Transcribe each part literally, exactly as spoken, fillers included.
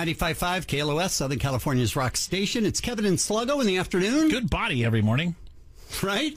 ninety-five point five K L O S, Southern California's rock station. It's Kevin and Sluggo in the afternoon. Good body every morning. Right?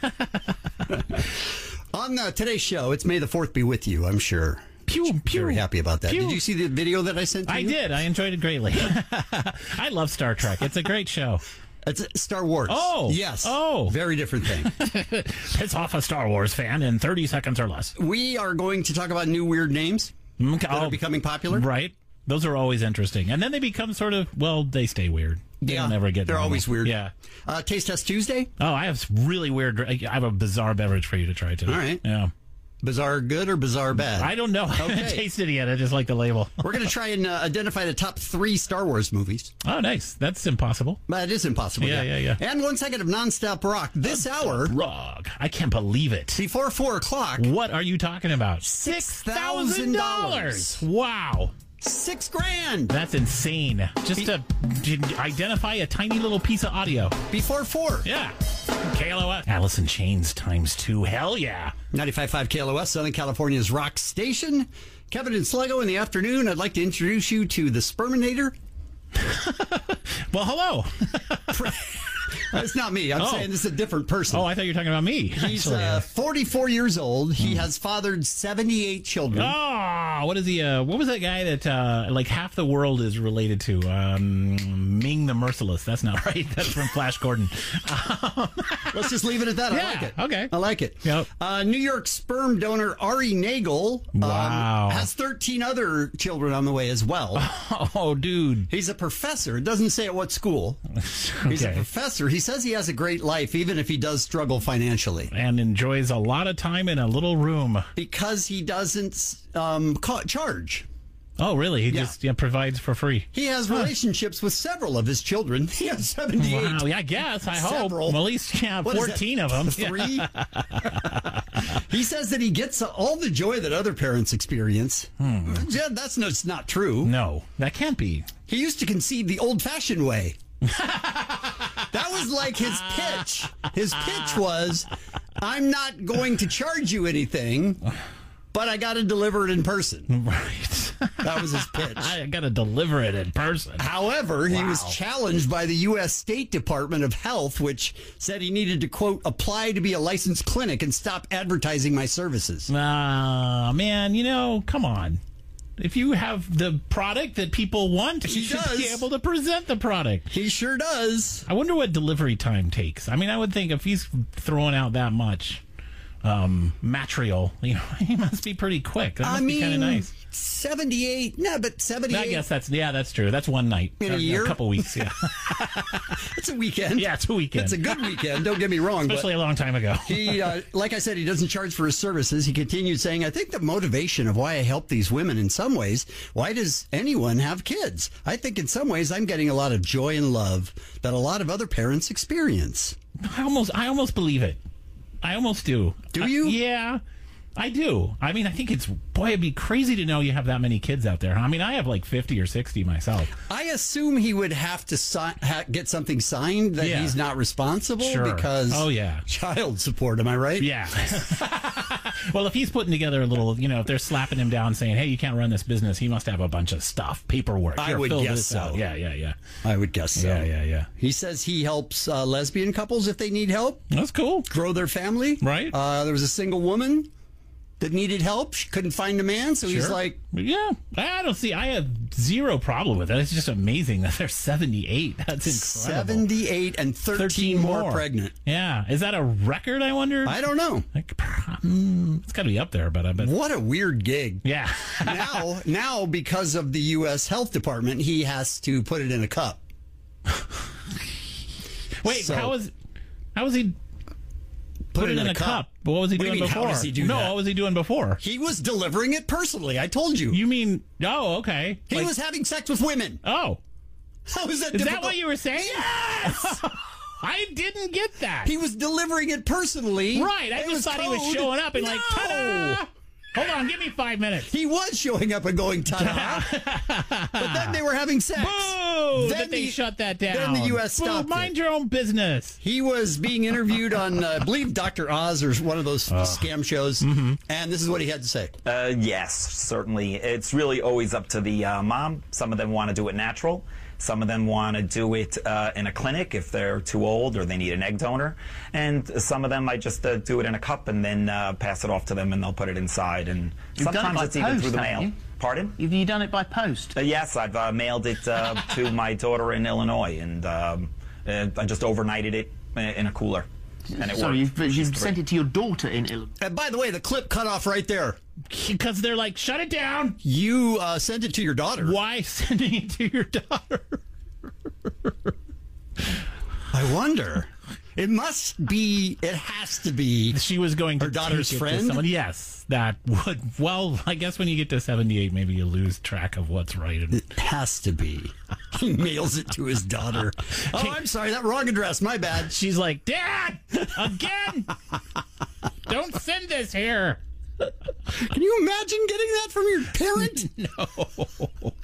On uh, today's show, it's May the fourth be with you, I'm sure. Pew, pew. Very happy about that. Pew. Did you see the video that I sent to I you? did. I enjoyed it greatly. I love Star Trek. It's a great show. It's Star Wars. Oh. Yes. Oh. Very different thing. Piss off a Star Wars fan in thirty seconds or less. We are going to talk about new weird names Okay. that Oh, are becoming popular. right. Those are always interesting. And then they become sort of, well, they stay weird. They Yeah, don't ever get they're normal. always weird. Yeah. Uh, Taste Test Tuesday. Oh, I have really weird, I have a bizarre beverage for you to try today. All right. Yeah. Bizarre good or bizarre bad? I don't know. I haven't Okay. tasted it yet. I just like the label. We're going to try and uh, identify the top three Star Wars movies. Oh, nice. That's impossible. But it is impossible. Yeah, yeah, yeah. And one second of nonstop rock. This hour, Rug. I can't believe it. before four o'clock, What are you talking about? six thousand dollars. Wow. Six grand. That's insane. Just to to identify a tiny little piece of audio. Before four. Yeah. K L O S. Alice in Chains times two. Hell yeah. ninety-five point five K L O S, Southern California's rock station. Kevin and Sluggo in the afternoon. I'd like to introduce you to the Sperminator. Well, hello. It's not me. I'm Oh. saying this is a different person. Oh, I thought you were talking about me. He's actually. uh, forty-four years old. He has fathered seventy-eight children. Oh, what is he? Uh, what was that guy that uh, like half the world is related to? Um, Ming the Merciless. That's not right. That's from Flash Gordon. Let's just leave it at that. I Yeah, like it. okay. I like it. Yep. Uh, New York sperm donor Ari Nagel um, Wow. has thirteen other children on the way as well. Oh, dude. He's a professor. It doesn't say at what school. He's a Okay. professor. He says he has a great life, even if he does struggle financially, And enjoys a lot of time in a little room. because he doesn't um, ca- charge. Oh, really? He Yeah. just yeah, provides for free. He has relationships with several of his children. He has seventy-eight. Wow, yeah, I guess. I hope. Several. Well, at least yeah, What is that? fourteen of them. Three? He says that he gets all the joy that other parents experience. Yeah, that's no, it's not true. No, that can't be. He used to concede the old-fashioned way. That was like his pitch. His pitch was, I'm not going to charge you anything, but I got to deliver it in person. Right. That was his pitch. I got to deliver it in person. However, he Wow. was challenged by the U S State Department of Health, which said he needed to, quote, apply to be a licensed clinic and stop advertising my services. Ah, man, you know, come on. If you have the product that people want, you He should does. be able to present the product. He sure does. I wonder what delivery time takes. I mean, I would think if he's throwing out that much um, material, you know, he must be pretty quick. That must I be mean, kind of nice. seventy-eight. No, but seventy-eight. I guess that's, yeah, that's true. That's one night. In a Or year? A couple weeks, yeah. It's a weekend. Yeah, it's a weekend. It's a good weekend. Don't get me wrong. Especially a long time ago. But he, uh, like I said, he doesn't charge for his services. He continued saying, I think the motivation of why I help these women in some ways, why does anyone have kids? I think in some ways I'm getting a lot of joy and love that a lot of other parents experience. I almost, I almost believe it. I almost do. Do you? Uh, yeah, I do. I mean, I think it's, boy, it'd be crazy to know you have that many kids out there. I mean, I have like fifty or sixty myself. I assume he would have to si- ha- get something signed that Yeah. he's not responsible Sure. because Oh, yeah. child support. Am I right? Yeah. Well, if he's putting together a little, you know, if they're slapping him down saying, hey, you can't run this business, he must have a bunch of stuff, paperwork. I Here, would fill guess this so. out. Yeah, yeah, yeah. I would guess so. Yeah, yeah, yeah. He says he helps uh, lesbian couples if they need help That's cool. grow their family. Right. Uh, there was a single woman that needed help. She couldn't find a man, so he's Sure. like, Yeah, I don't see. I have zero problem with it. It's just amazing that they're seventy-eight. That's incredible. seventy-eight and thirteen, more, pregnant. Yeah, is that a record? I wonder. I don't know. Like, mm, it's got to be up there, but I bet. What a weird gig. Yeah. now, now because of the U S Health Department, he has to put it in a cup. Wait, So- how was how was he put, it in, a cup? But what was he What do you doing mean, how before? does he do no, that? what was he doing before? He was delivering it personally. I told you. You mean? Oh, okay. he Like- was having sex with women. Oh, How is that is difficult? that what you were saying? Yes! I didn't get that. He was delivering it personally. right. I It just thought he was code. showing up and like, No! ta-da! Hold on, give me five minutes. He was showing up and going ta-da. But then they were having sex. Boo! Then That they the- shut that down. Then the U S Boo, stopped mind it. your own business. He was being interviewed on, uh, I believe, Doctor Oz or one of those scam shows. Mm-hmm. And this is what he had to say. Uh, yes, certainly. It's really always up to the uh, mom. Some of them want to do it natural. Some of them want to do it uh, in a clinic if they're too old or they need an egg donor. And some of them might just uh, do it in a cup and then uh, pass it off to them and they'll put it inside. And You've done it sometimes by it's even post, through the haven't mail. you? Pardon? Have you done it by post? Uh, yes, I've uh, mailed it uh, to my daughter in Illinois, and um, uh, I just overnighted it in a cooler. And it Sorry, worked. you've, you've Just sent it to your daughter in Illinois. And by the way, the clip cut off right there. Because they're like, shut it down. You uh, sent it to your daughter. Why sending it to your daughter? I wonder. It must be, it has to be. She was going to Her daughter's take it to friend? someone. Yes, that would. Well, I guess when you get to seventy-eight, maybe you lose track of what's right. And It has to be. He mails it to his daughter. Oh, I'm sorry, that wrong address. My bad. she's like, Dad, again, don't send this here. Can you imagine getting that from your parent?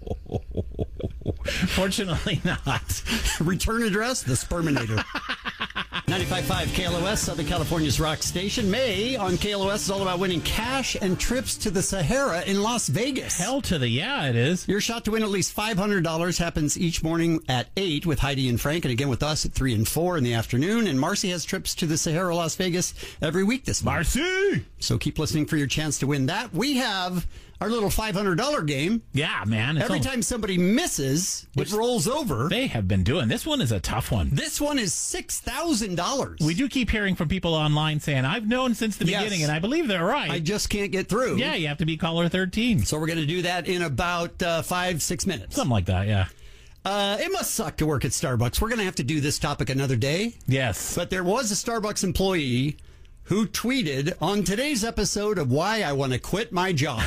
Fortunately not. Return address, the Sperminator. ninety-five point five K L O S, Southern California's rock station. May on K L O S is all about winning cash and trips to the Sahara in Las Vegas. Hell to the yeah, it is. Your shot to win at least five hundred dollars happens each morning at eight with Heidi and Frank, and again with us at three and four in the afternoon. And Marcy has trips to the Sahara, Las Vegas every week this month. Marcy! So keep listening for your chance to win that. We have our little five hundred dollars game. Yeah, man. It's Every all- time somebody misses, Which- it rolls over. They have been doing. This one is a tough one. This one is six thousand dollars. We do keep hearing from people online saying, I've known since the Yes. beginning, and I believe they're right. I just can't get through. yeah, you have to be caller thirteen. So we're going to do that in about uh, five, six minutes. Something like that, yeah. Uh, it must suck to work at Starbucks. We're going to have to do this topic another day. Yes. But there was a Starbucks employee who tweeted on today's episode of Why I Want to Quit My Job.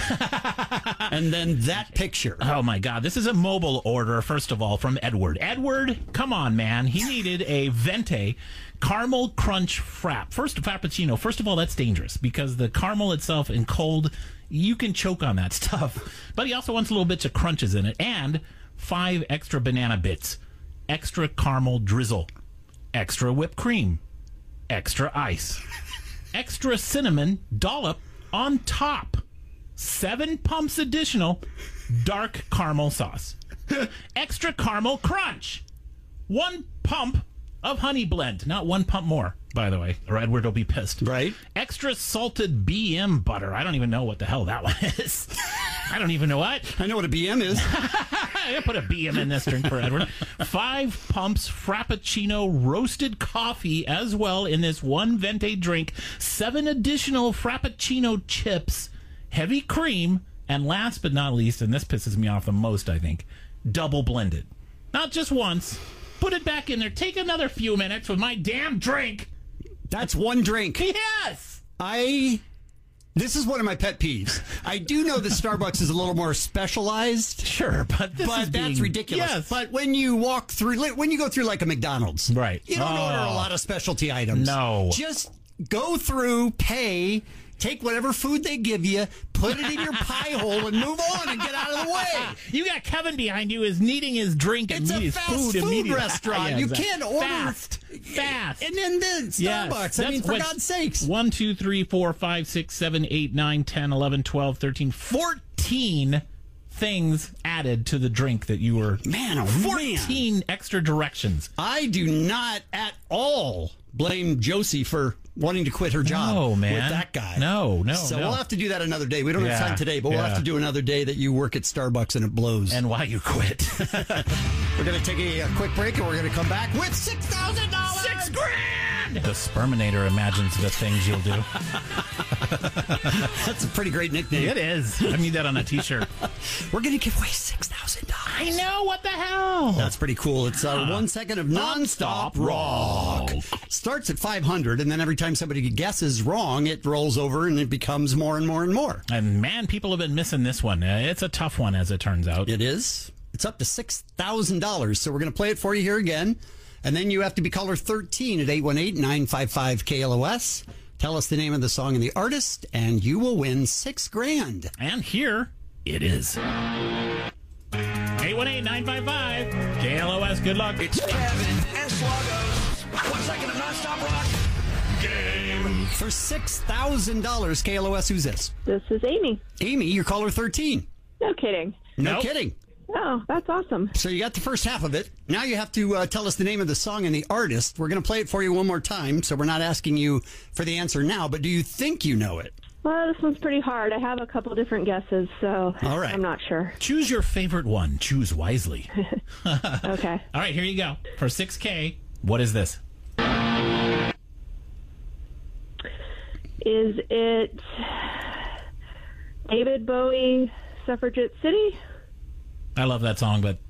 And then that picture. Oh my God! This is a mobile order. First of all, from Edward. Edward, come on, man! He needed a Venti caramel crunch frap. First frappuccino. First of all, that's dangerous because the caramel itself in cold, you can choke on that stuff. But he also wants little bits of crunches in it and five extra banana bits, extra caramel drizzle, extra whipped cream, extra ice, extra cinnamon dollop on top. Seven pumps additional dark caramel sauce. Extra caramel crunch. One pump of honey blend. Not one pump more, by the way, or Edward will be pissed. Right. Extra salted B M butter. I don't even know what the hell that one is. I don't even know what. I know what a B M is. I put a B M in this drink for Edward. Five pumps Frappuccino roasted coffee as well in this one Venti drink. Seven additional Frappuccino chips. Heavy cream, and last but not least, and this pisses me off the most, I think, double blended. Not just once. Put it back in there. Take another few minutes with my damn drink. That's one drink. Yes! I. This is one of my pet peeves. I do know that Starbucks is a little more specialized. Sure, but this is But that's being- ridiculous. Yes. But when you walk through, when you go through like a McDonald's, Right. You don't Oh. order a lot of specialty items. No. Just go through, pay, take whatever food they give you, put it in your pie hole, and move on and get out of the way. You got Kevin behind you is needing his drink and It's a his fast food, food immediately. restaurant. Yeah, You exactly. can't order fast, fast. And then the Yes, Starbucks. I mean, that's for what- God's sakes. one, two, three, four, five, six, seven, eight, nine, ten, eleven, twelve, thirteen, fourteen things added to the drink that you were. Man, oh, fourteen man. extra directions. I do not at all blame Josie for wanting to quit her job No, man. with that guy. No, no, So no. we'll have to do that another day. We don't Yeah, have time today, but we'll yeah. have to do another day that you work at Starbucks and it blows. And why you quit. We're going to take a, a quick break and we're going to come back with six thousand dollars. Six grand! The Sperminator imagines the things you'll do. That's a pretty great nickname. It is. I need that on a t-shirt. We're going to give away six thousand dollars. I know, what the hell? That's pretty cool. It's uh, one second of nonstop rock. Starts at five hundred, and then every time somebody guesses wrong, it rolls over and it becomes more and more and more. And man, people have been missing this one. Uh, It's a tough one, as it turns out. It is. It's up to six thousand dollars. So we're going to play it for you here again. And then you have to be caller thirteen at eight one eight, nine five five, K L O S Tell us the name of the song and the artist, and you will win six grand. And here it is. eight one eight, nine five five, K L O S. Good luck. It's Kevin and Sluggo's one second of nonstop rock game. For six thousand dollars, K L O S, who's this? This is Amy. Amy, you're caller thirteen. No kidding. No Nope. kidding. Oh, that's awesome. So you got the first half of it. Now you have to uh, tell us the name of the song and the artist. We're going to play it for you one more time, so we're not asking you for the answer now, but do you think you know it? Well, this one's pretty hard. I have a couple different guesses, so All right. I'm not sure. Choose your favorite one. Choose wisely. Okay. All right, here you go. For six K, what is this? Is it David Bowie, Suffragette City? I love that song, but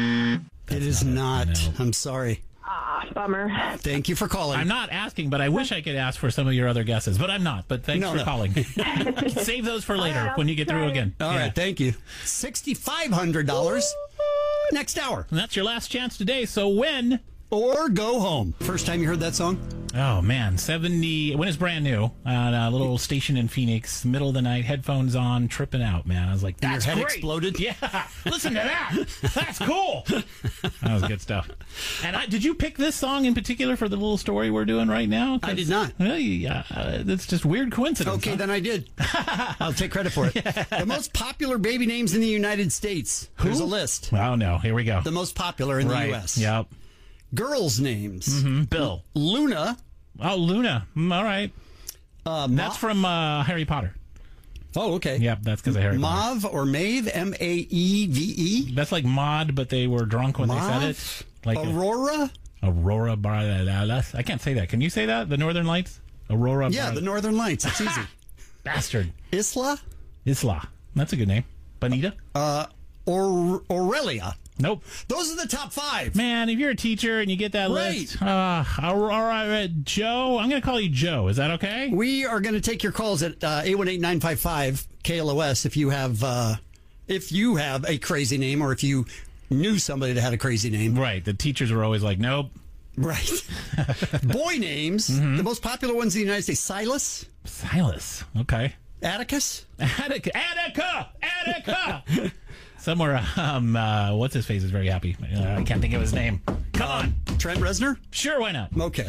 It is not. No. I'm sorry. Ah, bummer. Thank you for calling. I'm not asking, but I wish I could ask for some of your other guesses, but I'm not. But thanks No, for no. calling. Save those for later All right, when you I'll get through try. again. All Yeah. right, thank you. six thousand five hundred dollars next hour. And that's your last chance today. So when? Or go home. First time you heard that song? Oh man, seventy. When it's brand new, on a little station in Phoenix, middle of the night, headphones on, tripping out. Man, I was like, Your "That's head great." exploded? Yeah, listen to that. That's cool. That was good stuff. And I, did you pick this song in particular for the little story we're doing right now? 'Cause, I did not. Well, yeah, uh, that's just weird coincidence. Okay, huh? then I did. I'll take credit for it. The most popular baby names in the United States. There's a list. Oh no, here we go. The most popular in the right. U S. Yep. Girls' names. Bill. Luna. Oh, Luna. Mm, all right. Uh, Ma- That's from uh, Harry Potter. oh, okay. Yep, that's because of Harry Potter. Mauve or Maeve. M A E V E. That's like Maud, but they were drunk when they said it. Mauve. Like a- Aurora. Aurora Borealis. I can't say that. Can you say that? The Northern Lights? Aurora Yeah, Borealis. the Northern Lights. It's easy. Bastard. Isla. Isla. That's a good name. Bonita? Uh, or Aurelia. Nope. Those are the top five. Man, if you're a teacher and you get that Right. list, uh, all right, uh, Joe, I'm going to call you Joe. Is that okay? We are going to take your calls at uh, eight one eight, nine five five, K L O S if you have uh, if you have a crazy name or if you knew somebody that had a crazy name. Right. The teachers were always like, nope. Right. Boy names. Mm-hmm. The most popular ones in the United States. Silas. Silas. Okay. Atticus. Attica. Attica. Attica. Somewhere, um, uh, what's his face is very happy. Uh, I can't think of his name. Come on. Trent Reznor. Sure, why not? Okay.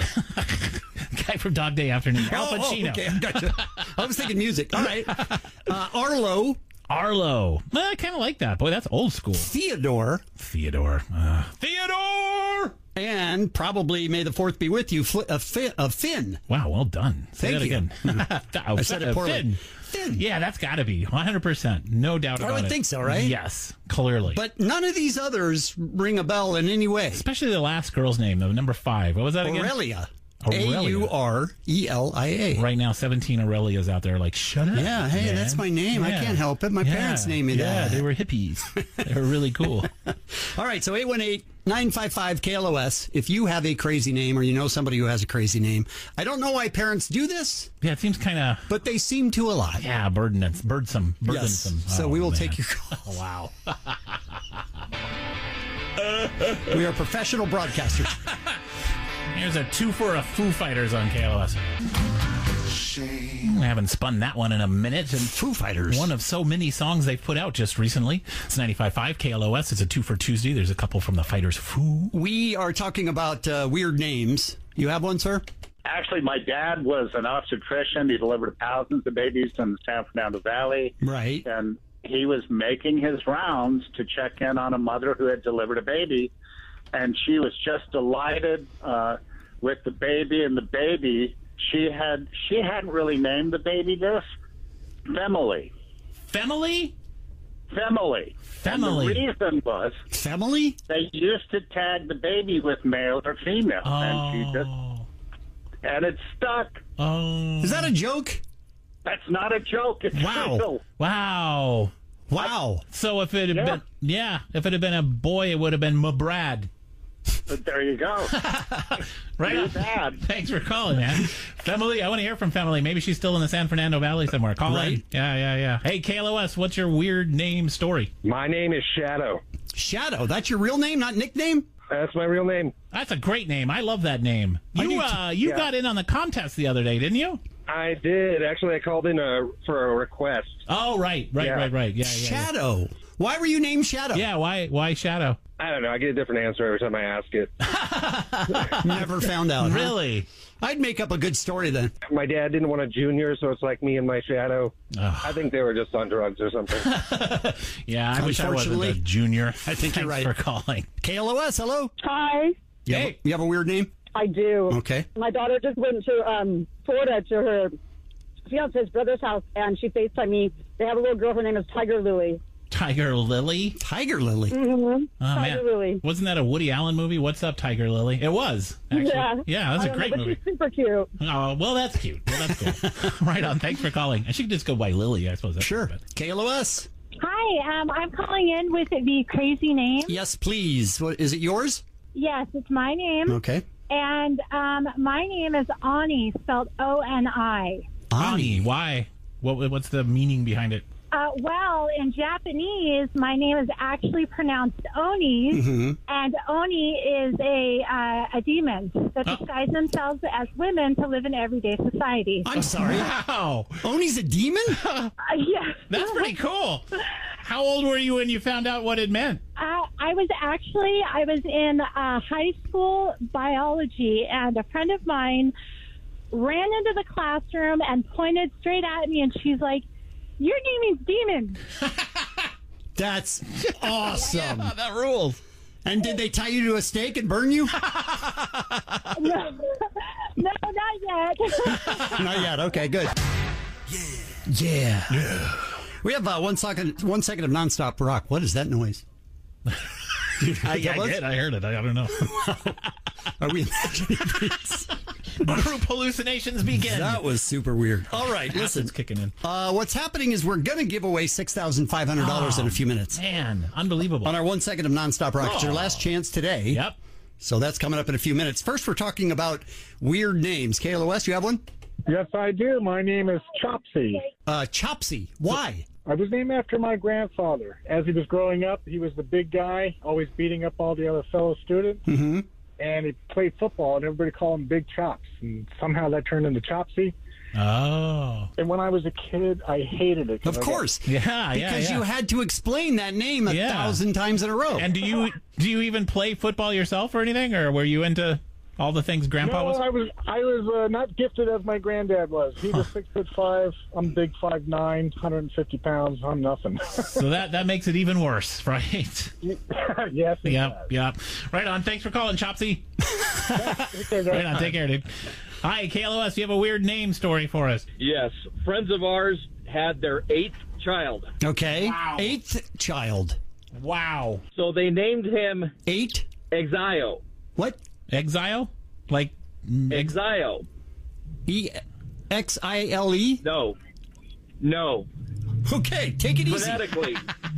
Guy from Dog Day Afternoon. Al Oh, oh, Pacino. okay, I gotcha. I was thinking music. All right. Uh, Arlo. Arlo. Well, I kind of like that. Boy, that's old school. Theodore. Theodore. Uh, Theodore! And probably, may the fourth be with you, Fl- uh, Fi- uh, Finn. Wow, well done. Say Thank that you. again. I said it poorly. Finn. Finn. Yeah, that's got to be one hundred percent. No doubt I about it. would think so, right? Yes, clearly. But none of these others ring a bell in any way. especially the last girl's name, the number five. What was that again? Aurelia. Aurelia. A U R E L I A. Right now, seventeen Aurelias out there like, shut up. Yeah, hey, man. that's my name. I Yeah. can't help it. My Yeah. parents named me Yeah, that. they were hippies. They were really cool. All right, so eight one eight, nine five five, K L O S. If you have a crazy name or you know somebody who has a crazy name, I don't know why parents do this, Yeah, it seems kind of, but they seem to a lot. yeah, burden, birdsome, Yes. burdensome. So Oh, we will man. take your call. Wow. We are professional broadcasters. Here's a two for a Foo Fighters on K L O S. I haven't spun that one in a minute. And Foo Fighters. one of so many songs they've put out just recently. It's ninety-five point five K L O S. It's a two for Tuesday. There's a couple from the Fighters. Foo. We are talking about uh, weird names. You have one, sir? Actually, my dad was an obstetrician. He delivered thousands of babies in the San Fernando Valley. Right. And he was making his rounds to check in on a mother who had delivered a baby. And she was just delighted uh, with the baby. And the baby, she had she hadn't really named the baby this. Family. Family? Family. Family. And the reason was Family? they used to tag the baby with male or female. And she just Oh. and it stuck. Oh. Is that a joke? That's not a joke. It's Wow. real. Wow. Wow. So if it had Yeah. been, yeah, if it had been a boy, it would have been Mabrad. But there you go. Right Too on. bad. Thanks for calling, man. Family, I want to hear from Family. Maybe she's still in the San Fernando Valley somewhere. Call Right. in. Yeah, yeah, yeah. Hey, K L O S, what's your weird name story? My name is Shadow. Shadow. That's your real name, not nickname? That's my real name. That's a great name. I love that name. I You do uh, you yeah. got in on the contest the other day, didn't you? I did. Actually, I called in a, for a request. Oh, right, right, Yeah. right, right. Yeah, yeah, yeah. Shadow. Why were you named Shadow? Yeah, why, why Shadow? I don't know. I get a different answer every time I ask it. Never found out. huh? Really? I'd make up a good story then. My dad didn't want a junior, so it's like me and my shadow. Ugh. I think they were just on drugs or something. Yeah, I wish I wasn't a Unfortunately, junior. I think you're Thanks right. for calling. K L O S, hello. Hi, You, have, Hey. a, you have a weird name? I do. Okay. My daughter just went to um, Florida to her fiance's brother's house, and she FaceTimed me. They have a little girl. Her name is Tiger Lily. Tiger Lily? Tiger Lily. Mm-hmm. Oh, Tiger man. Lily. Wasn't that a Woody Allen movie? What's Up, Tiger Lily? It was, actually. Yeah. Yeah, that's I a don't great know, but movie. She's super cute. Oh, well, that's cute. Well, that's cool. Right on. Thanks for calling. I should just go by Lily, I suppose. That's Sure. better. K L O S. Hi, um, I'm calling in with the crazy name. Yes, please. What, is it yours? Yes, it's my name. Okay. And um, my name is Ani, spelled O N I. Ani, why? What, what's the meaning behind it? Uh, well, in Japanese, my name is actually pronounced Oni, Mm-hmm. and Oni is a uh, a demon that Oh. disguise themselves as women to live in everyday society. I'm sorry. Wow. Oni's a demon? Uh, yeah. That's pretty cool. How old were you when you found out what it meant? Uh, I was actually, I was in uh, high school biology, and a friend of mine ran into the classroom and pointed straight at me, and she's like, "Your name is Demon." That's awesome. Yeah, that rules. And did they tie you to a stake and burn you? No, no, not yet. Not yet. Okay, good. Yeah. Yeah. We have uh, one second, one second of nonstop rock. What is that noise? I, I did. I heard it. I, I don't know. Are we imagining things? Group hallucinations begin. That was super weird. All right, listen. It's kicking in. Uh, what's happening is we're going to give away six thousand five hundred dollars in a few minutes. Man, unbelievable. On our one second of nonstop rock. It's your last chance today. Yep. So that's coming up in a few minutes. First, we're talking about weird names. K L O S, you have one? Yes, I do. My name is Chopsy. Uh, Chopsy. Why? I was named after my grandfather. As he was growing up, he was the big guy, always beating up all the other fellow students. Mm-hmm. And he played football, and everybody called him Big Chops. And somehow that turned into Chopsy. Oh. And when I was a kid, I hated it. 'cause Of I got- course. Yeah, yeah, Because yeah. you had to explain that name a Yeah. thousand times in a row. And do you do you even play football yourself or anything, or were you into all the things Grandpa No, was? I was I was uh, not gifted as my granddad was. He was six foot five. I'm big five nine, one hundred fifty pounds. I'm nothing. So that that makes it even worse, right? Yes. it Yep, yep. Right on. Thanks for calling, Chopsy. does. Right on. Take care, dude. Hi, K L O S. You have a weird name story for us. Yes. Friends of ours had their eighth child. Okay. Wow. Eighth child. Wow. So they named him Eight? Exio. What? Exile? Like ex- Exio. E X I L E? No. No. Okay, take it easy. Phonetically.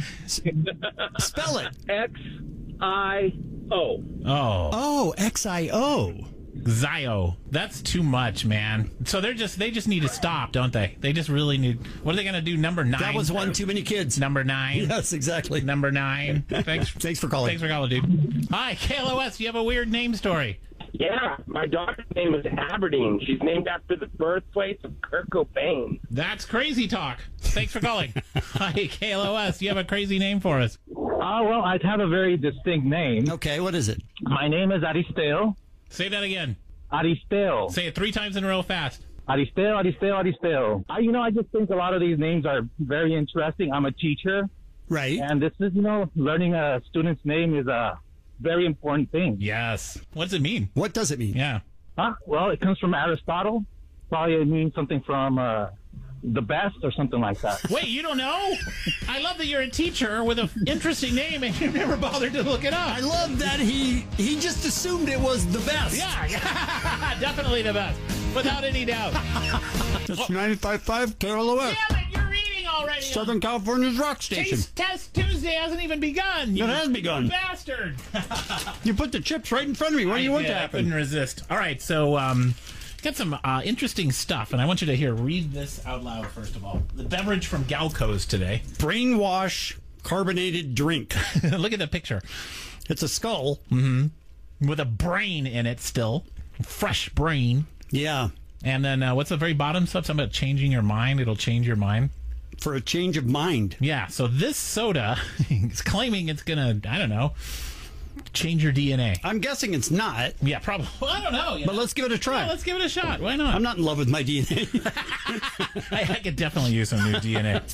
Spell it. X I O. Oh, Oh, X I O. Zio. That's too much, man. So they're just they just need to stop, don't they? They just really need. What are they gonna do? Number nine. That was one too many kids. Number nine. Yes, exactly. Number nine. Thanks. Thanks for calling. Thanks for calling, dude. Hi, K L O S. You have a weird name story. Yeah, my daughter's name is Aberdeen. She's named after the birthplace of Kurt Cobain. That's crazy talk. Thanks for calling. Hi, K L O S. You have a crazy name for us. Oh, well, I have a very distinct name. Okay, what is it? My name is Aristeo. Say that again. Aristeo. Say it three times in a row fast. Aristeo, Aristeo, Aristeo. I, you know, I just think a lot of these names are very interesting. I'm a teacher. Right. And this is, you know, learning a student's name is a very important thing. Yes. What does it mean? What does it mean? Yeah. Huh? Well, it comes from Aristotle. Probably it means something from uh, the best or something like that. Wait, you don't know? I love that you're a teacher with an interesting name and you never bothered to look it up. I love that he he just assumed it was the best. Yeah, definitely the best, without any doubt. It's ninety-five point five K L O S. Damn it, you're reading already. Southern California's rock station. Taste Test Tuesday hasn't even begun. You It has begun. bastard. You put the chips right in front of me. What do you I want did. to I happen? couldn't resist. All right, so um, got some uh, interesting stuff, and I want you to hear. Read this out loud first of all. The beverage from Galco's today. Brainwash carbonated drink. Look at the picture. It's a skull. Mm-hmm. With a brain in it still. Fresh brain. Yeah. And then uh, what's the very bottom stuff? Something about changing your mind. It'll change your mind. For a change of mind. Yeah, so this soda is claiming it's going to, I don't know, change your D N A. I'm guessing it's not. Yeah, probably. Well, I don't know. You but know? let's give it a try. Yeah, let's give it a shot. Why not? I'm not in love with my D N A. I, I could definitely use some new D N A.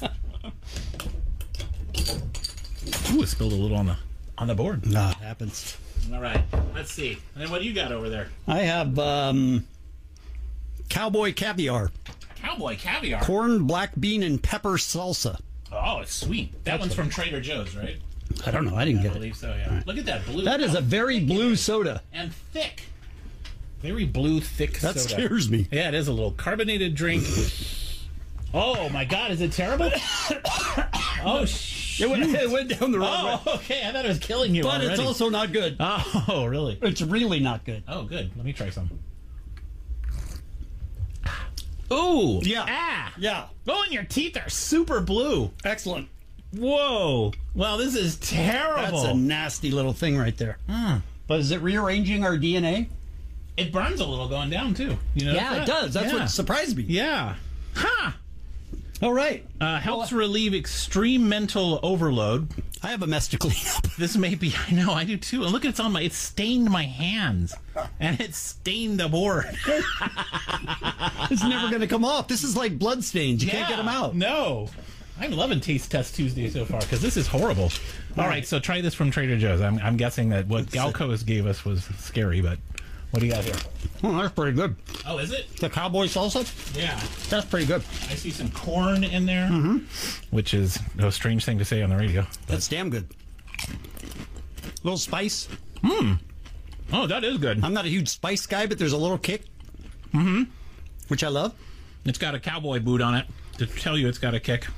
Ooh, it spilled a little on the on the board. Nah, it happens. All right, let's see. And then what do you got over there? I have um, cowboy caviar. Cowboy caviar? Corn, black bean, and pepper salsa. Oh, it's sweet. That That's one's a- from Trader Joe's, right? I don't know. I didn't I get it. believe so, yeah. Look at that blue. That is a very blue soda. And thick. Very blue, thick That soda. scares me. Yeah, it is a little carbonated drink. Oh, my God. Is it terrible? Oh, shoot. It went, it went down the wrong Oh, way. okay. I thought it was killing you But already. it's also not good. Oh, really? It's really not good. Oh, good. Let me try some. Ooh. Yeah. Ah. Yeah. Oh, and your teeth are super blue. Excellent. Whoa. Well, this is terrible. That's a nasty little thing right there. Mm. But is it rearranging our D N A? It burns a little going down, too. You know Yeah, that? it does. That's Yeah. what surprised me. Yeah. Ha! All right. Uh, helps relieve extreme mental overload. I have a mess to clean up. This may be, I know, I do too. And look, it's on my, it's stained my hands. And it's stained the board. It's never going to come off. This is like blood stains. You Yeah. can't get them out. No. I'm loving Taste Test Tuesday so far because this is horrible. All right, so try this from Trader Joe's. I'm, I'm guessing that what Galco's gave us was scary, but what do you got here? Oh, that's pretty good. Oh, is it? The cowboy salsa? Yeah. That's pretty good. I see some corn in there, Mm-hmm. which is a strange thing to say on the radio. That's damn good. Little spice. Hmm. Oh, that is good. I'm not a huge spice guy, but there's a little kick, Mm-hmm. which I love. It's got a cowboy boot on it to tell you it's got a kick.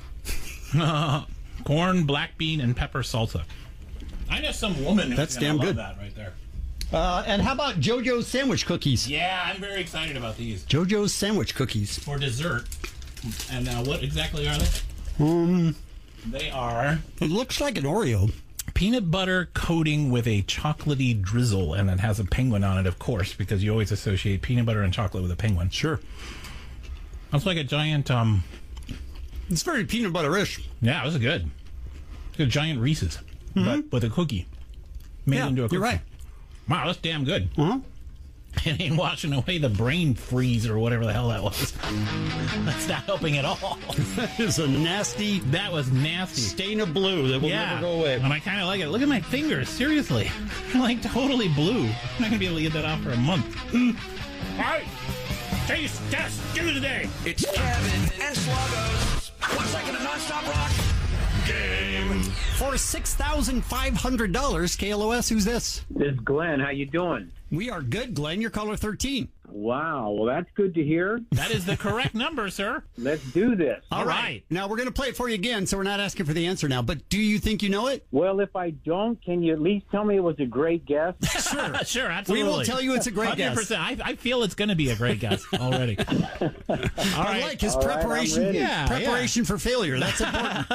Corn, black bean, and pepper salsa. I know some woman who's That's gonna damn love good. that right there. Uh, and how about JoJo's sandwich cookies? Yeah, I'm very excited about these. JoJo's sandwich cookies. For dessert. And uh, what exactly are they? Um, They are it looks like an Oreo. peanut butter coating with a chocolatey drizzle, and it has a penguin on it, of course, because you always associate peanut butter and chocolate with a penguin. Sure. It's like a giant, um... It's very peanut butter-ish. Yeah, this is good. It's like a giant Reese's, but with a cookie. Made Yeah, into a cookie. you're right. Wow, that's damn good. Uh-huh. It ain't washing away the brain freeze or whatever the hell that was. That's not helping at all. That is a nasty That was nasty. stain of blue that will Yeah, never go away. and I kind of like it. Look at my fingers, seriously. They're like totally blue. I'm not going to be able to get that off for a month. Mm. All right, Taste Test Tuesday. It's Kevin and Sluggos. One second of nonstop rock. Game. For six thousand five hundred dollars, K L O S, who's this? This is Glenn. How you doing? We are good, Glenn. You're caller thirteen. Wow. Well, that's good to hear. That is the correct number, sir. Let's do this. All right. Now, we're going to play it for you again, so we're not asking for the answer now. But do you think you know it? Well, if I don't, can you at least tell me it was a great guess? Sure, sure, absolutely. We will tell you it's a great one hundred percent. I, I feel it's going to be a great guess already. All right. I like his All right, I'm preparation. ready. Yeah, preparation for failure. That's important.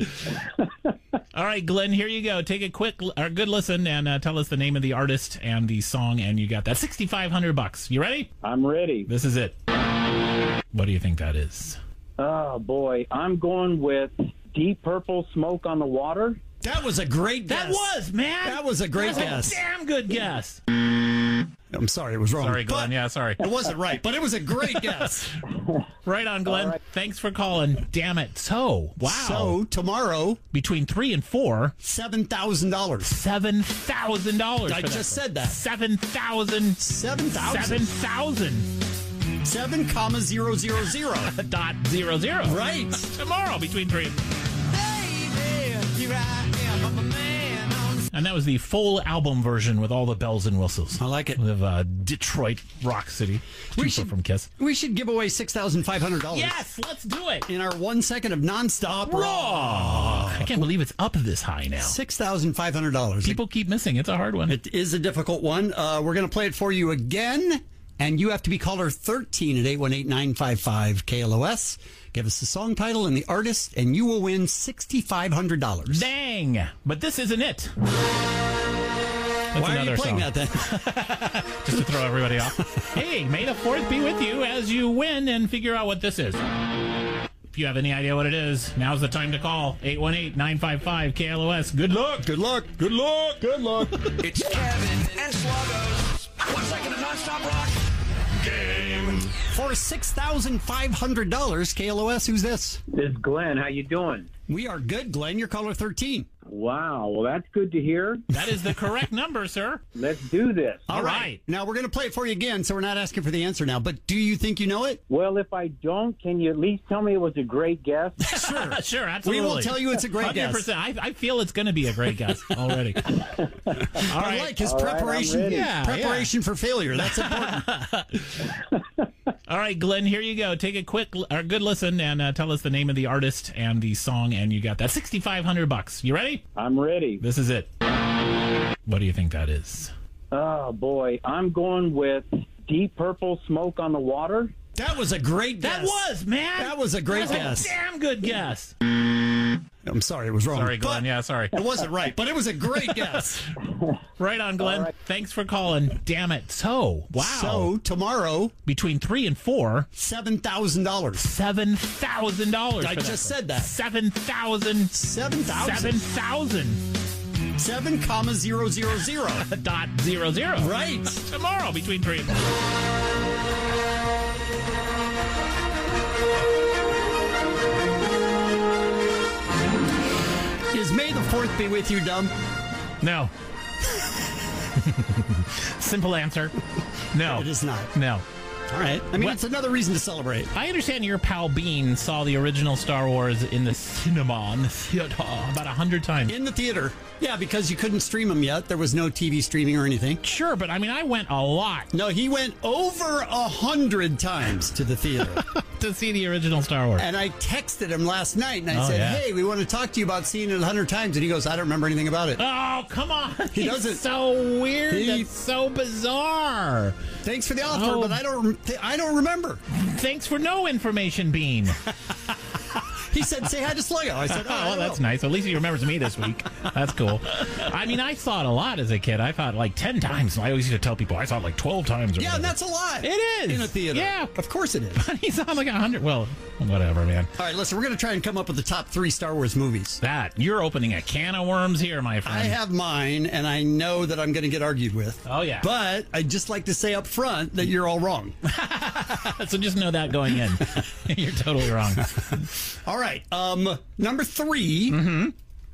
All right, Glenn, here you go. Take a quick or good listen and uh, tell us the name of the artist and the song, and you got that sixty-five hundred bucks. You ready? I'm ready. This is it. What do you think that is? Oh, boy. I'm going with Deep Purple, Smoke on the Water. That was a great guess. That was, man. That was a great That was guess. a damn good guess. I'm sorry, it was wrong. Sorry, Glenn. But Yeah, sorry. It wasn't right, but it was a great guess. Right on, Glenn. right. Thanks for calling. Damn it. So, wow. So, tomorrow, between three and four, seven thousand dollars. seven thousand dollars. I just said that. Seven thousand. seven thousand. Seven thousand. Seven comma zero zero zero. Dot zero zero. Right. Tomorrow between three and And that was the full album version with all the bells and whistles. I like it. With uh, Detroit Rock City. We Two should- from Kiss. We should give away six thousand five hundred dollars. Yes, let's do it. In our one second of nonstop Raw. raw. I can't believe it's up this high now. six thousand five hundred dollars. People keep missing. It's a hard one. It is a difficult one. Uh, we're going to play it for you again, and you have to be caller thirteen at eight one eight, nine five five, K L O S. Give us the song title and the artist, and you will win six thousand five hundred dollars. Dang. But this isn't it. Why another are you playing song. that then? Just to throw everybody off. Hey, may the fourth be with you as you win and figure out what this is. If you have any idea what it is, now's the time to call. eight one eight, nine five five, K L O S. Good luck. Good luck. Good luck. Good luck. It's Kevin and Sluggo's One Second of Nonstop Rock Game. For six thousand five hundred dollars, K L O S, who's this? This is Glenn. How you doing? We are good, Glenn. You're caller thirteen. Wow. Well, that's good to hear. That is the correct number, sir. Let's do this. All right. Now, we're going to play it for you again, so we're not asking for the answer now. But do you think you know it? Well, if I don't, can you at least tell me it was a great guess? Sure, sure, absolutely. We will tell you it's a great one hundred percent. guess. I, I feel it's going to be a great guess already. All I right. like his All right, I'm preparation. ready. Yeah, preparation for failure. That's important. All right, Glenn, here you go. Take a quick or good listen and uh, tell us the name of the artist and the song, and you got that sixty-five hundred bucks. You ready? I'm ready. This is it. What do you think that is? Oh, boy. I'm going with Deep Purple, Smoke on the Water. That was a great guess. That was, man. That was a great That was guess. a damn good guess. I'm sorry, it was wrong. Sorry, Glenn. But Yeah, sorry. It wasn't right, but it was a great guess. Right on, Glenn. right. Thanks for calling. Damn it. So, wow. So, tomorrow, between three and four, seven thousand dollars. seven thousand dollars. I just said that. Seven thousand. Seven thousand. Seven thousand. Seven comma zero zero zero. Dot zero zero. Right. Tomorrow between three and four. Is May the fourth be with you, dumb? No. Simple answer. No. It is not. No. All right. I mean, What- it's another reason to celebrate. I understand your pal Bean saw the original Star Wars in the cinema, in the theater, about a hundred times. In the theater. Yeah, because you couldn't stream them yet. There was no T V streaming or anything. Sure, but I mean, I went a lot No, he went over a hundred times to the theater. to see the original Star Wars. And I texted him last night and I Oh, said, yeah. hey, we want to talk to you about seeing it a hundred times. And he goes, I don't remember anything about it. Oh, come on. He He's doesn't- so weird. He- That's so bizarre. Thanks for the offer, Oh. but I don't rem- I don't remember. Thanks for no information, Bean. He said, say hi to Sluggo. I said, oh, Oh, I well, will." that's nice. At least he remembers me this week. That's cool. I mean, I saw it a lot as a kid. I thought like ten times. I always used to tell people I saw it like twelve times. Or Yeah, and whatever. that's a lot. It is. In a theater. Yeah. Of course it is. He saw like a hundred. Well, whatever, man. All right, listen, we're going to try and come up with the top three Star Wars movies. That you're opening a can of worms here, my friend. I have mine, and I know that I'm going to get argued with. Oh, yeah. But I'd just like to say up front that you're all wrong. So just know that going in, you're totally wrong. All right. Um, number three Mm-hmm.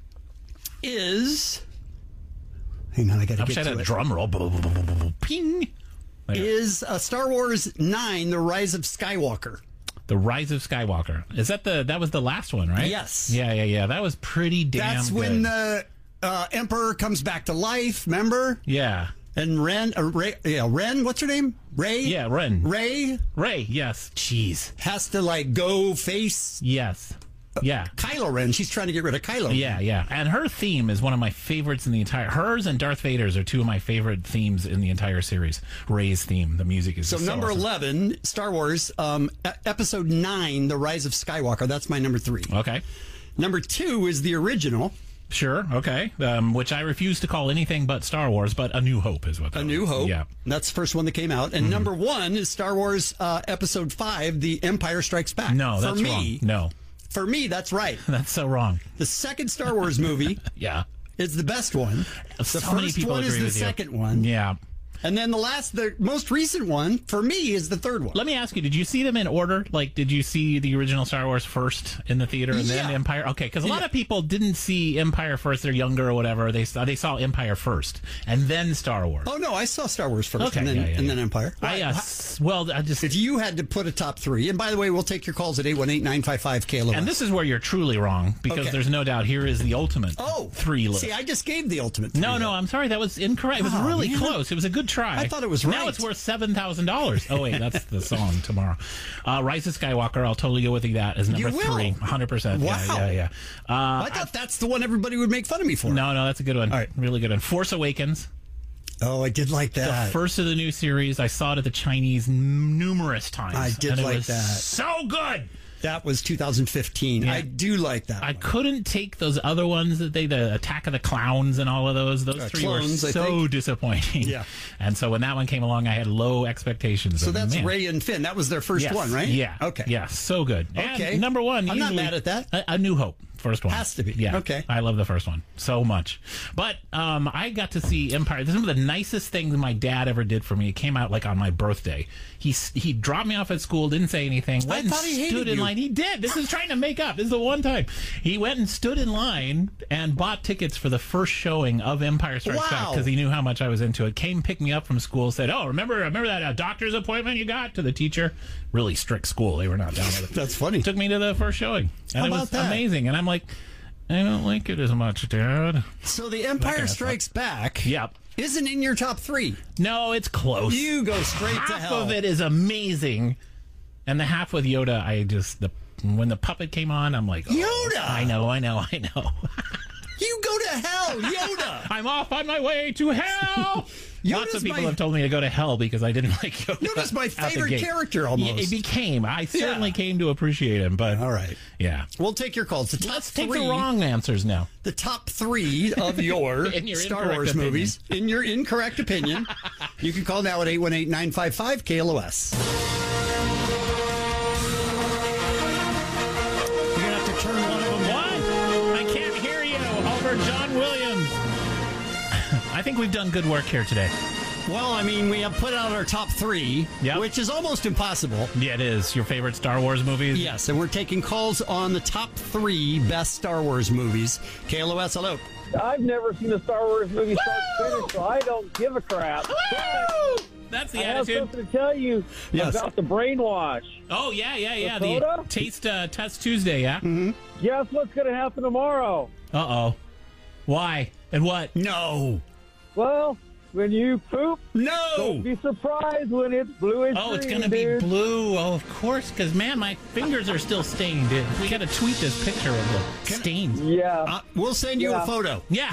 is. Hang on, I got to I wish I get had to a it. drum roll. Ping. There. Is uh, Star Wars nine: The Rise of Skywalker? The Rise of Skywalker. Is that the that was the last one, right? Yes. Yeah, yeah, yeah. That was pretty damn That's good. when the uh, Emperor comes back to life. Remember? Yeah. And Ren, uh, Ray, yeah, Ren. What's her name? Ray. Yeah, Ren. Ray Ray. Yes. Jeez. has to like go face Yes. Yeah. Kylo Ren. She's trying to get rid of Kylo Ren. Yeah, yeah. And her theme is one of my favorites in the entire. Hers and Darth Vader's are two of my favorite themes in the entire series. Ray's theme. The music is So just number awesome. eleven, Star Wars, um, e- episode nine, The Rise of Skywalker. That's my number three. Okay. Number two is the original, Sure. Okay. Um, which I refuse to call anything but Star Wars, but A New Hope is what. That A New was. Hope. Yeah. That's the first one that came out. And number one is Star Wars uh, episode five, The Empire Strikes Back. No, that's For me, wrong. No, For me, that's right. that's so wrong. The second Star Wars movie Yeah. is the best one. The So first many people one is agree the with you. second one. Yeah. And then the last, the most recent one, for me, is the third one. Let me ask you: did you see them in order? Like, did you see the original Star Wars first in the theater, and then Yeah. Empire? Okay, because a lot Yeah. of people didn't see Empire first; they're younger or whatever. They saw they saw Empire first, and then Star Wars. Oh, no, I saw Star Wars first Okay, and then, yeah, yeah, and yeah. then Empire. I uh, s- well, I just If you had to put a top three, and by the way, we'll take your calls at eight one eight, nine five five, K L O S. and this is where you're truly wrong because Okay. there's no doubt here is the ultimate Oh, three list. See, I just gave the ultimate three. no, no, I'm sorry, that was incorrect. It was Oh, really man. close. It was a good try. I thought it was Now right. it's worth seven thousand dollars. Oh wait, that's the song tomorrow. Uh, Rise of Skywalker. I'll totally go with you. That as number You will? three, hundred percent. Wow. Yeah, yeah, yeah. Uh, I thought that's the one everybody would make fun of me for. No, no, that's a good one. All right. Really good one. Force Awakens, Oh, I did like that. the first of the new series. I saw it at the Chinese n- numerous times. I did and it like was that. So good. That was two thousand fifteen. Yeah. I do like that. I one. couldn't take those other ones that they, the Attack of the Clowns and all of those. Those Uh, three clones, were I so think. disappointing. Yeah. And so when that one came along, I had low expectations. So of, that's man. Ray and Finn. That was their first Yes. one, right? Yeah. Okay. Yeah. So good. Okay. And number one. I'm not easily- mad at that. A, a New Hope. First one. Has to be. Yeah. Okay. I love the first one so much. But um, I got to see Empire. This is one of the nicest things my dad ever did for me. It came out like on my birthday. He s- he dropped me off at school, didn't say anything. Went thought and he hated stood in you. line. He did. This is trying to make up. This is the one time. He went and stood in line and bought tickets for the first showing of Empire Strikes Back Wow. because he knew how much I was into it. Came, picked me up from school, said, "Oh, remember remember that uh, doctor's appointment you got?" To the teacher. Really strict school. They were not down with it. That's funny. Took me to the first showing. And How it about was that? amazing. And I'm like, I don't like it as much, Dad. So the That Empire kind of Strikes Back Yep. isn't in your top three. No, it's close. You go straight half to hell. of it is amazing, and the half with Yoda, I just the when the puppet came on, I'm like, oh, Yoda! I know, I know, I know. You go to hell, Yoda! I'm off on my way to hell. Lots Yoda's of people my- have told me to go to hell because I didn't like Yoda. Yoda's my out the favorite gate. character, almost. Yeah, it became. I certainly Yeah. came to appreciate him, but All right. yeah. We'll take your calls. The top Let's take three, the wrong answers now. the top three of your, In your Star incorrect Wars opinion. movies. In your incorrect opinion. You can call now at eight one eight, nine five five, K L O S. You're going to have to turn one of them What? I can't hear you. Over John Williams. I think we've done good work here today. Well, I mean, we have put out our top three, Yep. which is almost impossible. Yeah, it is. Your favorite Star Wars movies? Yes, and we're taking calls on the top three best Star Wars movies. K L O S, hello. I've never seen a Star Wars movie start to finish, so I don't give a crap. But That's the I have attitude. something to tell you Yes. about the brainwash. Oh, yeah, yeah, yeah. The The soda? Taste uh, Test Tuesday, yeah? Mm-hmm. Guess what's going to happen tomorrow? Uh-oh. Why? And what? No. Well, when you poop, No. don't be surprised when it's bluish Oh, it's green, going to be dude. blue. Oh, of course, because, man, my fingers are still stained. We got to tweet this picture of the stains. Yeah. Uh, we'll send you Yeah. a photo. Yeah.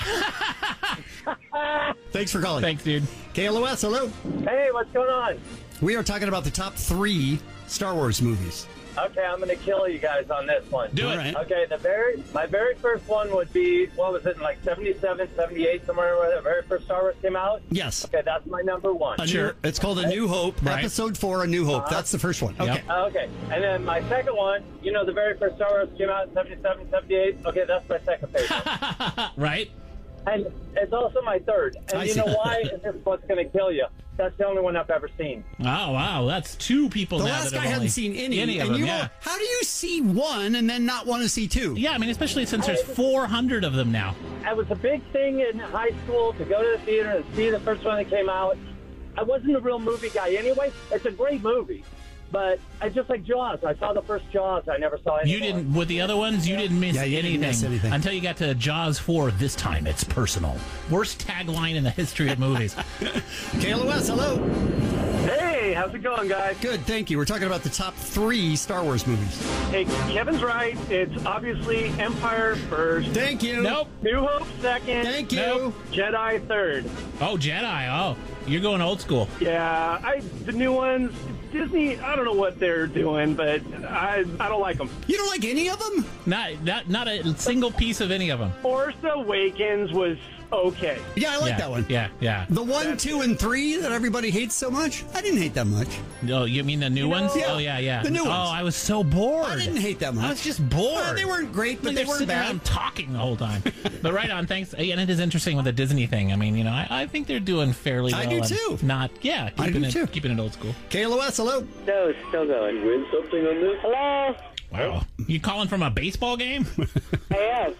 Thanks for calling. Thanks, dude. K L O S, hello. Hey, what's going on? We are talking about the top three Star Wars movies. Okay, I'm going to kill you guys on this one. Do All it. right. Okay, the very my very first one would be, what was it, in like seventy-seven, seventy-eight, somewhere where the very first Star Wars came out? Yes. Okay, that's my number one. A Sure. new, it's called A New Hope, Right. Episode four, A New Hope. Uh-huh. That's the first one. Okay. Yep. Uh, okay, and then my second one, you know, the very first Star Wars came out in seventy-seven, seventy-eight. Okay, that's my second favorite. Right? And it's also my third. And I you see. know why? It's just what's going to kill you. That's the only one I've ever seen. Oh, wow. That's two people The now last that guy have hadn't only- seen any. any of and them, you yeah. all- how do you see one and then not want to see two? Yeah, I mean, especially since there's four hundred of them now. It was a big thing in high school to go to the theater and see the first one that came out. I wasn't a real movie guy anyway. It's a great movie. But I just like Jaws. I saw the first Jaws. I never saw it. You didn't, with the other ones, you didn't miss Yeah, you anything, didn't miss anything. until you got to Jaws four. This time it's personal. Worst tagline in the history of movies. K L O S, hello. Hey, how's it going, guys? Good, thank you. We're talking about the top three Star Wars movies. Hey, Kevin's right. It's obviously Empire first. Thank you. Nope. New Hope second. Thank you. Nope. Jedi third. Oh, Jedi. Oh, you're going old school. Yeah, I the new ones. Disney. I don't know what they're doing, but I I don't like them. You don't like any of them? Not, not, not a single piece of any of them. Force Awakens was okay. Yeah, I like yeah, that one. Yeah, yeah. The one, two, and three that everybody hates so much? I didn't hate that much. Oh, you mean the new ones? Yeah, Oh, yeah, yeah. the new Oh, ones. I was so bored. I didn't hate that much. I was just bored. Uh, they weren't great, but Like they they're weren't sitting bad. around talking the whole time. But right on, thanks. And it is interesting with the Disney thing. I mean, you know, I, I think they're doing fairly well. I do and too. Not, yeah, I keeping do it, too. keeping it old school. K L O S, hello. No, it's still going. Win something on this? Hello. Wow. You calling from a baseball game? I am.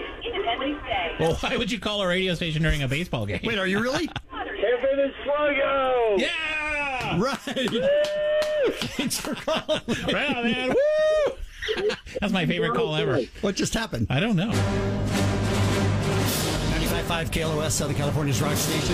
Well, why would you call a radio station during a baseball game? Wait, are you really? Kevin and Sluggo. Yeah! Right. Thanks for calling. Right on, man. Woo! That's my favorite call ever. What just happened? I don't know. ninety-five point five K L O S, Southern California's rock station.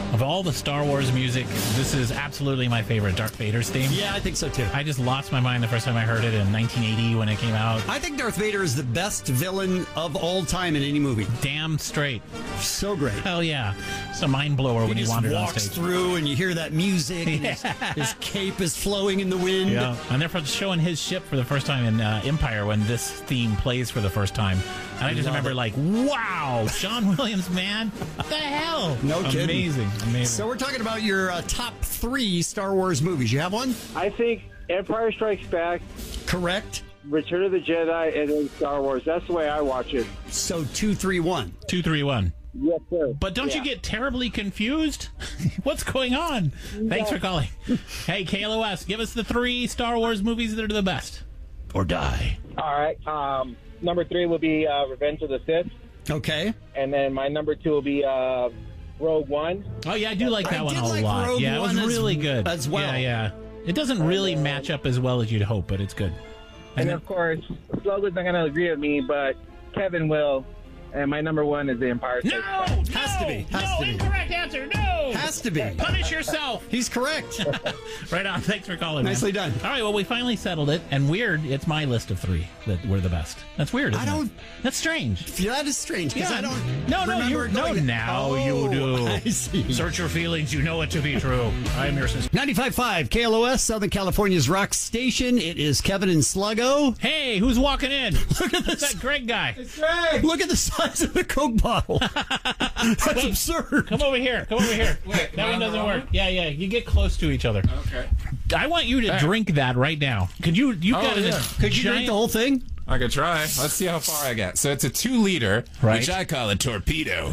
Of all the Star Wars music, this is absolutely my favorite, Darth Vader's theme. Yeah, I think so too. I just lost my mind the first time I heard it in nineteen eighty when it came out. I think Darth Vader is the best villain of all time in any movie. Damn straight. So great. Hell yeah. It's a mind blower when he he just wandered on walks stage. through and you hear that music and his, his cape is flowing in the wind. Yeah, and they're showing his ship for the first time in uh, Empire when this theme plays for the first time. And I just Love remember it. like, wow, John Williams, man. What the hell? No kidding. Amazing, amazing. So we're talking about your uh, top three Star Wars movies. You have one? I think Empire Strikes Back. Correct. Return of the Jedi, and then Star Wars. That's the way I watch it. So two, three, one. Two, three, one. Yes, sir. But don't Yeah. you get terribly confused? What's going on? Thanks for calling. Hey, K L O S, give us the three Star Wars movies that are the best. Or die. All right. Um, number three will be uh, Revenge of the Sith. Okay. And then my number two will be uh, Rogue One. Oh, yeah, I do like that I one did a like lot. Rogue yeah, it was One as- really good. as well. Yeah, yeah. It doesn't really match up as well as you'd hope, but it's good. And, And of course, Logan's not going to agree with me, but Kevin will. And my number one is The Empire State. No, Has to be. Has no, to be. incorrect answer. No. Has to be. Punish yourself. He's correct. Right on. Thanks for calling. man. Nicely done. All right. Well, we finally settled it. And weird, it's my list of three that were the best. That's weird. Isn't I don't. It? That's strange. Yeah, that is strange because Yeah. I don't. No, no, remember you're, no. going- Now Oh, you do. I see. Search your feelings. You know it to be true. I am your sister. ninety-five point five K L O S, Southern California's rock station. It is Kevin and Sluggo. Hey, who's walking in? Look at It's this. that Greg guy. Greg. Look at the size of the Coke bottle. That's Wait. absurd. Come over here. Come over here. Wait, that am I one on the doesn't wrong work. one? Yeah, yeah. You get close to each other. Okay. I want you to Hey. drink that right now. Could you? You've Oh, got it. yeah. Could you drink the whole thing? I could try. Let's see how far I get. So it's a two liter, Right. which I call a torpedo.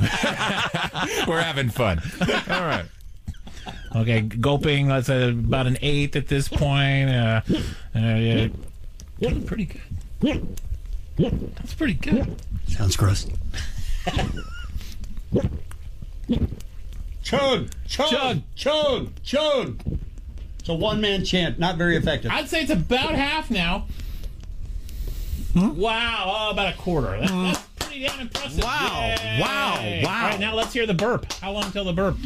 We're having fun. All right. Okay, gulping. That's a, about an eighth at this point. Uh, uh, yeah. That's pretty good. That's pretty good. Sounds gross. Chug, chug, Chug. chug, chug. It's a one-man chant, not very effective. I'd say it's about half now. Wow, oh, about a quarter. That's, that's pretty damn impressive. Wow, Yay. wow, wow. All right, now let's hear the burp. How long till the burp?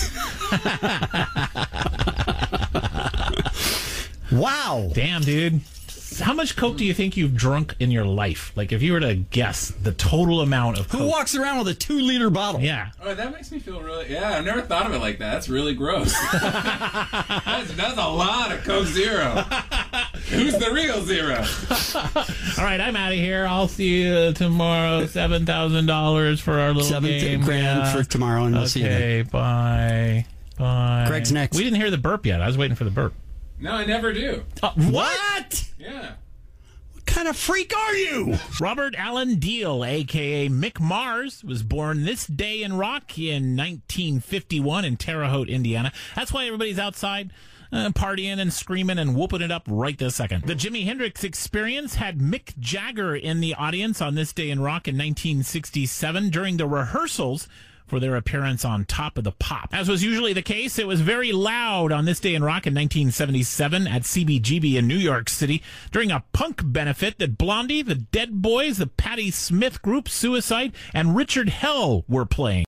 Wow. Damn, dude. How much Coke do you think you've drunk in your life? Like, if you were to guess the total amount of Coke. Who walks around with a two-liter bottle? Yeah. Oh, that makes me feel really. Yeah, I've never thought of it like that. That's really gross. that's, that's a lot of Coke Zero. Who's the real zero? All right, I'm out of here. I'll see you tomorrow. seven thousand dollars for our little Seven game. grand Yeah. for tomorrow, and we'll see you then. Okay, bye. Bye. Greg's next. We didn't hear the burp yet. I was waiting for the burp. No, I never do. Uh, What? Yeah. What kind of freak are you? Robert Allen Deal, a k a. Mick Mars, was born this day in rock in nineteen fifty-one in Terre Haute, Indiana. That's why everybody's outside uh, partying and screaming and whooping it up right this second. The Jimi Hendrix Experience had Mick Jagger in the audience on this day in rock in nineteen sixty-seven during the rehearsals for their appearance on Top of the Pop. As was usually the case, it was very loud on this day in rock in nineteen seventy-seven at C B G B in New York City during a punk benefit that Blondie, the Dead Boys, the Patti Smith Group, Suicide, and Richard Hell were playing.